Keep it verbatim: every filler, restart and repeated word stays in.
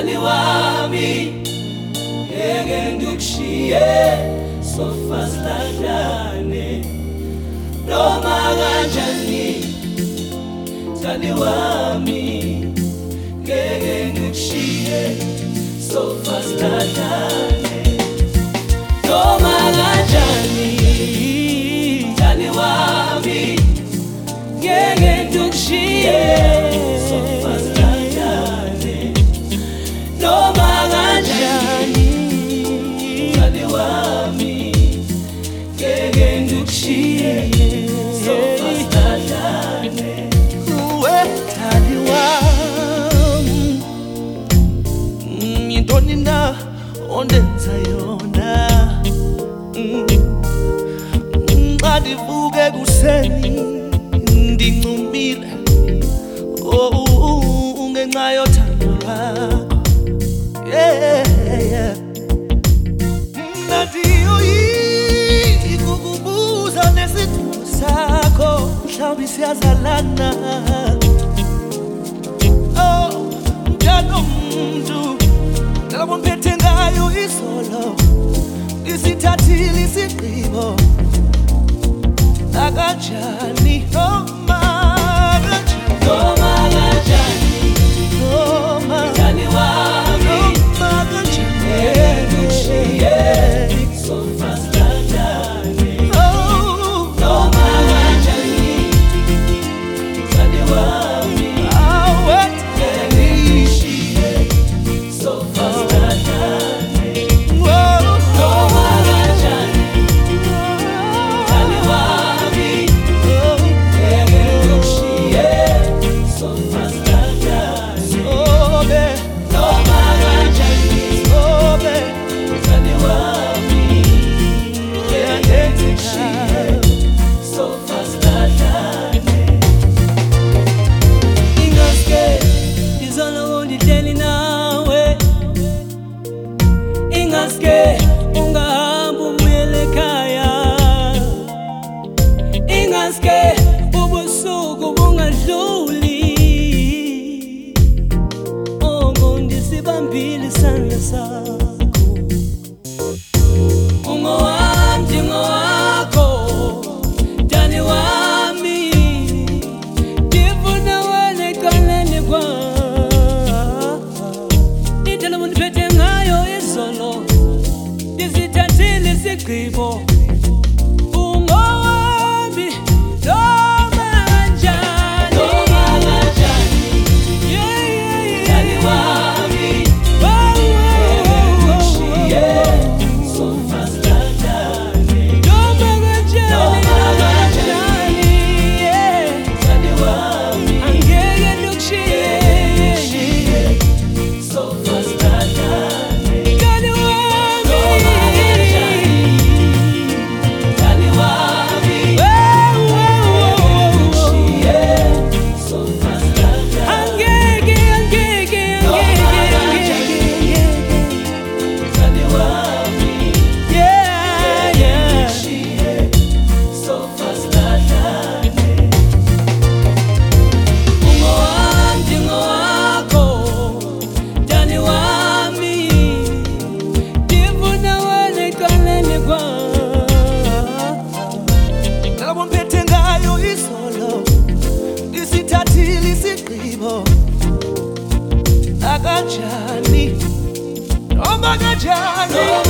Dani wami ngeke ngikushiye sofa silahlane noma kanjani. Dani wami ngeke ngikushiye sofa silahlane noma kanjani. Dani wami ngeke ngikushiye sofa silahlane noma kanjani. Dani wami ngeke ngikushiye sofa silahlane. Uwe Dani wami, yintoni na ondenza yona? Nxa ndivuke ekuseni ndincumile, oh ngenxa yothando lwakho. Yeah, yeah. Mna ndiyoyika ukubuza nesithungo sakho, mhlawumbe siyazalana. Oh mntana womuntu, labo mphethe ngayo izolo isithathile isigqibo. Akanjani noma kanjani, Noma kanjani. noma Dani wami noma kanjani, ngeke ngikushiye sofa silahlane oh noma kanjani. Dani wami awe ngeke ngikushiye sofa silahlane oh noma kanjani. Dani wami ngeke ngikushiye sofa silahlane oh be noma kanjani. oh be Dani wami ngeke ngikushiye sofa silahlane. Ingaske izolo ungihleli nawe, ingaske ungahamba ubuyele ekhaya, ingaske ubusuku bungadluli. Oh Nkosi sibambile isandla sakho, ungowami ndingowakho. Dani wami ndifuna wena eceleni kwakho. Indlela undiphethe ngayo izolo ndisithathile isigqibo. Ungowami noma kanjani, noma kanjani. Yeah, yeah, yeah. Dani wami ngeke ngikushiye sofa silahlane noma kanjani, noma kanjani. yeah. Dani wami Angeke ngikushiye, ngikushiye sofa silahlane Dani noma wami. kanjani. Dani wami Oh, oh, oh, oh, oh. ngikushiye sofa silahlane Angeke, angeke, angeke, angeke. Dani wami Yeah, yeah. ngikushiye sofa silahlane. Ungowami ndingowakho. Dani wami ndifuna wena eceleni kwakho. Labo mphethe ngayo izolo isithathile isigqibo. Akanjani noma kanjani.